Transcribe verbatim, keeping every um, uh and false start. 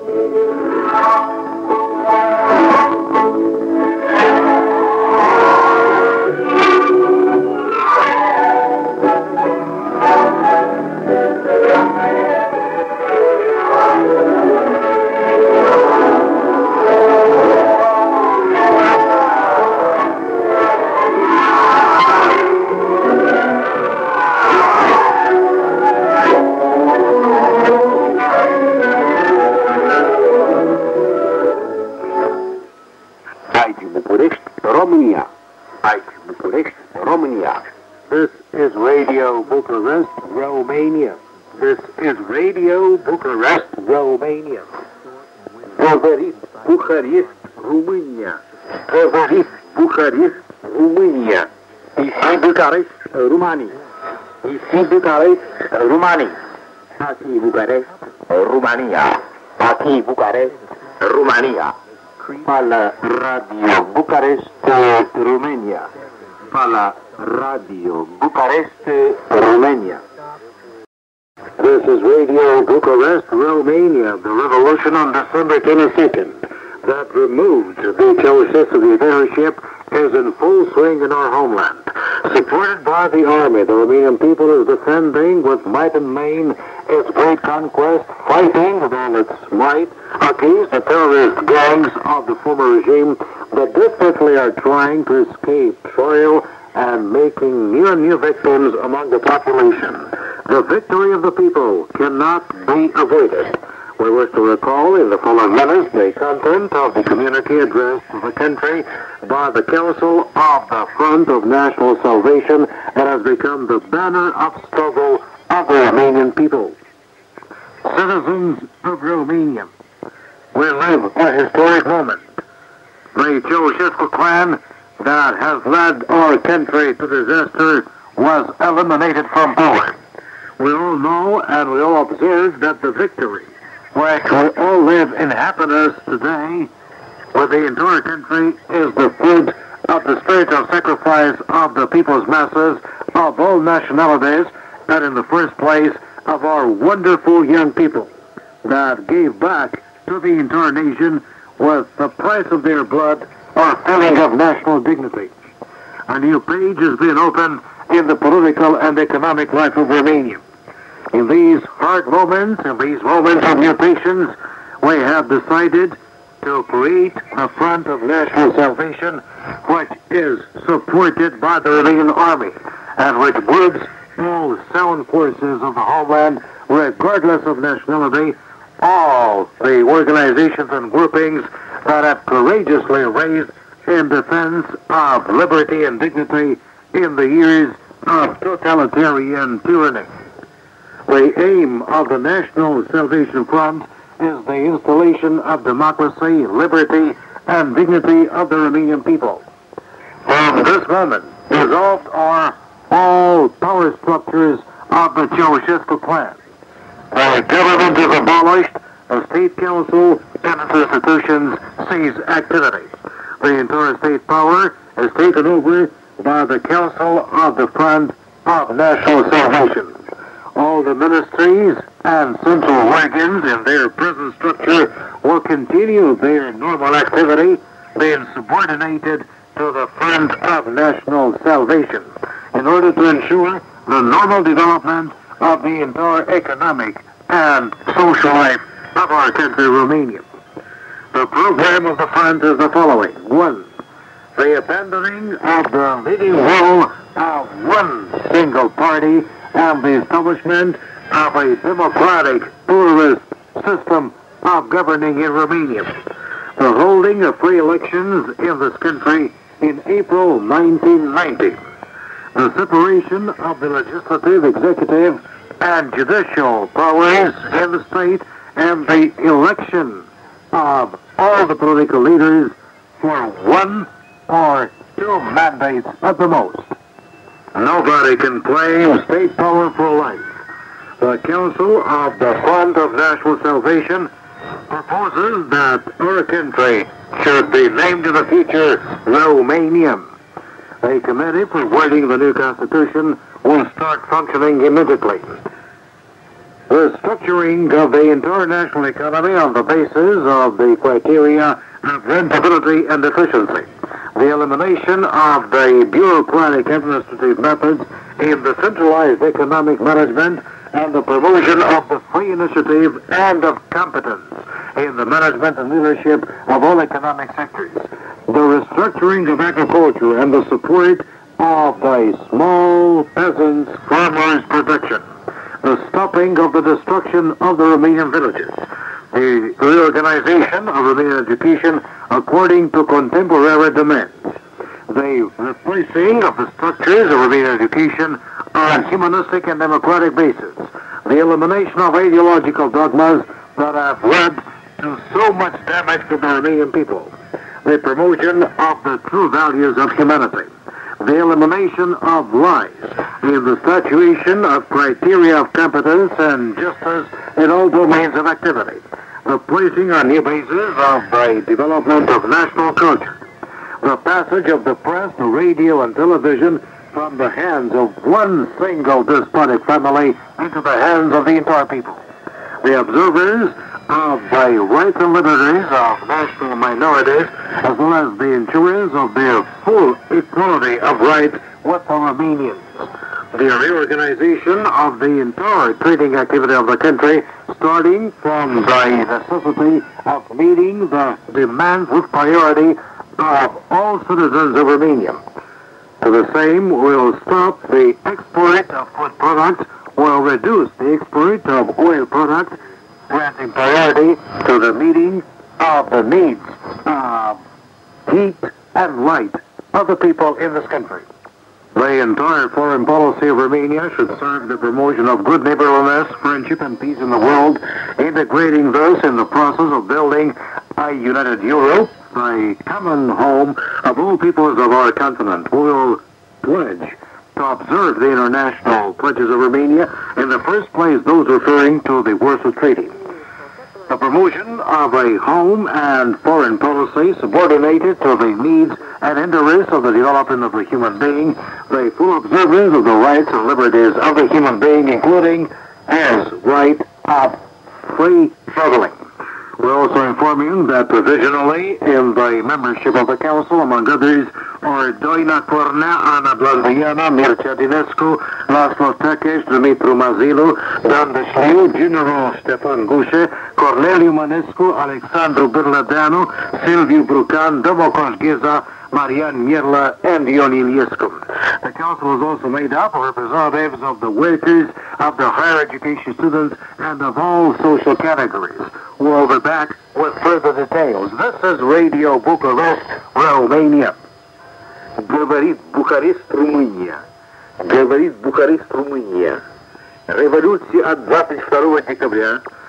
Romania. Aici, București, Romania. This is Radio Bucharest, Romania. This is Radio Bucharest, Romania. Preferit Bucharest, România. Preferit Bucharest, România. Ici Bucarest, România. Ici Bucarest, România. Aici Bucarest, România. Aici Bucarest, România. Pala Radio Bucarest, Romania. Pala Radio Bucarest, Romania. This is Radio Bucharest, Romania. The revolution on December twenty-second that removed the Ceausescu dictatorship is in full swing in our homeland. Supported by the army, the Romanian people is defending with might and main its great conquest, fighting with all its might against the terrorist gangs of the former regime that desperately are trying to escape trial and making new and new victims among the population. The victory of the people cannot be avoided. We wish to recall in the following minutes the content of the communique addressed to the country by the Council of the Front of National Salvation that has become the banner of struggle of the Romanian people. Citizens of Romania, we live a historic moment. The Ceausescu clan that has led our country to disaster was eliminated from power. We all know and we all observe that the victory, which we all live in happiness today with the entire country, is the fruit of the spirit of sacrifice of the people's masses of all nationalities, and in the first place of our wonderful young people that gave back to the entire nation with the price of their blood or feeling of national dignity. A new page has been opened in the political and economic life of Romania. In these hard moments, in these moments of new patience, we have decided to create a Front of National Salvation which is supported by the Romanian Army and which groups all sound forces of the homeland, regardless of nationality, all the organizations and groupings that have courageously raised in defense of liberty and dignity in the years of totalitarian tyranny. The aim of the National Salvation Front is the installation of democracy, liberty, and dignity of the Romanian people. From this moment, dissolved are all power structures of the Ceausescu clan. The government is abolished, the state council and its institutions cease activities. The entire state power is taken over by the Council of the Front of National Salvation. All the ministries and central organs in their present structure will continue their normal activity, being subordinated to the Front of National Salvation in order to ensure the normal development of the entire economic and social life of our country, Romania. The program of the Front is the following. One, the abandoning of the leading role of one single party and the establishment of a democratic, pluralist system of governing in Romania. The holding of free elections in this country in April nineteen ninety. The separation of the legislative, executive, and judicial powers in the state, and the election of all the political leaders for one or two mandates at the most. Nobody can claim state power for life. The Council of the Front of National Salvation proposes that our country should be named in the future Romania. A committee for writing the new constitution will start functioning immediately. The structuring of the international economy on the basis of the criteria of rentability and efficiency. The elimination of the bureaucratic administrative methods in the centralized economic management and the promotion of the free initiative and of competence in the management and leadership of all economic sectors. The restructuring of agriculture and the support of the small peasants, farmers' production. The stopping of the destruction of the Romanian villages. The reorganization of Romanian education according to contemporary demands. The replacing of the structures of Romanian education on humanistic and democratic basis. The elimination of ideological dogmas that have led to so much damage to the Romanian people. The promotion of the true values of humanity. The elimination of lies in the statuation of criteria of competence and justice in all domains of activity. The placing on new bases of the development of national culture. The passage of the press, the radio, and television from the hands of one single despotic family into the hands of the entire people. The observers of the rights and liberties of national minorities, as well as the insurance of their full equality of rights with the Romanians. The reorganization of the entire trading activity of the country, starting from the necessity of meeting the demands with priority of all citizens of Romania. To the same will stop the export of food products, will reduce the export of oil products, granting priority to the meeting of the needs of heat and light of the people in this country. The entire foreign policy of Romania should serve the promotion of good neighborliness, friendship, and peace in the world, integrating thus in the process of building a united Europe, the common home of all peoples of our continent. We will pledge to observe the international pledges of Romania, in the first place those referring to the Warsaw Treaty. The promotion of a home and foreign policy subordinated to the needs and interests of the development of the human being, the full observance of the rights and liberties of the human being, including as right of free traveling. We're also informing that provisionally in the membership of the Council, among others, are Doina Cornea, Ana Blasviana, Mircea Dinescu, Laszlo Tăkeș, Dumitru Mazilu, Dan Deșliu, General Ștefan Gușe, Corneliu Mănescu, Alexandru Birlădeanu, Silviu Brucan, Domocos Gheza, Marian Mierla, and Ion Iliescu. The council is also made up of representatives of the workers, of the higher education students, and of all social categories. We'll be back with further details. This is Radio Bucharest, Romania. Говорит Bucharest, România. Говорит Bucharest, România. Революция от двадцать второго декабря